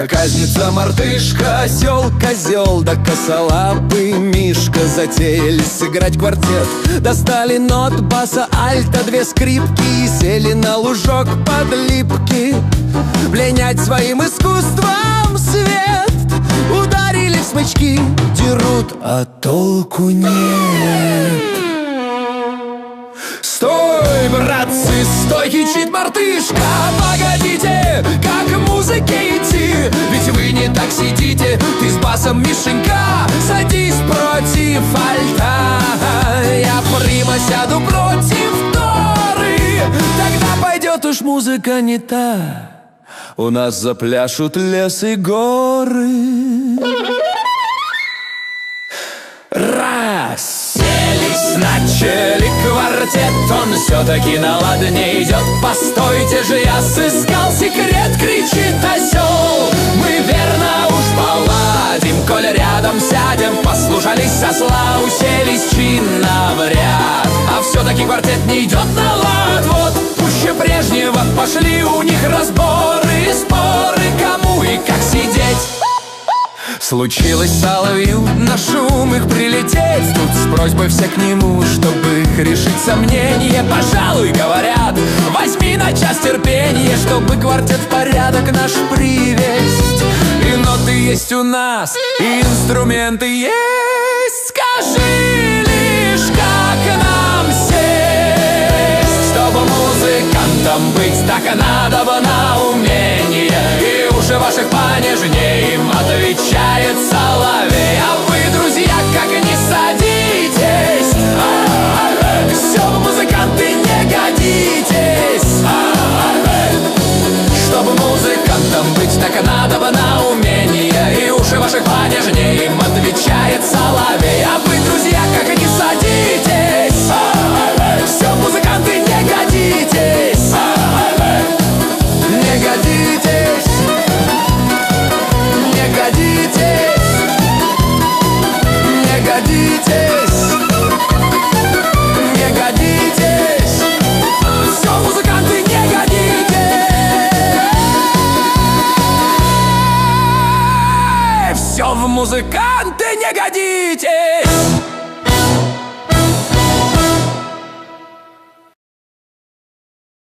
Проказница, мартышка, осел, козел да косолапый мишка затеяли сыграть квартет. Достали нот, баса, альта, две скрипки и сели на лужок под липки пленять своим искусством свет. Ударили в смычки, дерут, а толку нет. Стой, братцы, стой, кричит мартышка. Погодите, как к музыке идти? Ведь вы не так сидите. Ты с басом, Мишенька, садись против альта. Я прямо сяду против торы. Тогда пойдет уж музыка не та. У нас запляшут лес и горы. Расселись, начали квартет. Он все-таки на ладне идет. Постойте же, я сыскал секрет, кричит осел. Мы верно уж поладим, коль рядом сядем. Послушались сосла, уселись чинно в ряд. А все-таки квартет не идет на лад. Вот пуще прежнего пошли у них разборы, споры, кому и как сидеть. Случилось соловью на шум их прилететь. Тут с просьбой все к нему, чтобы их решить сомнения. Пожалуй, говорят, возьми на час терпение, чтобы квартет в порядок наш привесть. И ноты есть у нас, и инструменты есть. Скажи лишь, как нам сесть, чтобы музыкантом быть, так надо бы на умение. И уши ваших понежнее, им отвечает соловей. А вы, друзья, как не садитесь, все, музыканты, не годитесь. Чтобы музыкантом быть, так надо бы на умение. И уши ваших понежнее, им отвечает соловей. А вы, друзья, как не садитесь, все, музыканты, не годитесь. Не годитесь, не годитесь, не годитесь, не годитесь. Все, музыканты, не годитесь. Все в музыканте.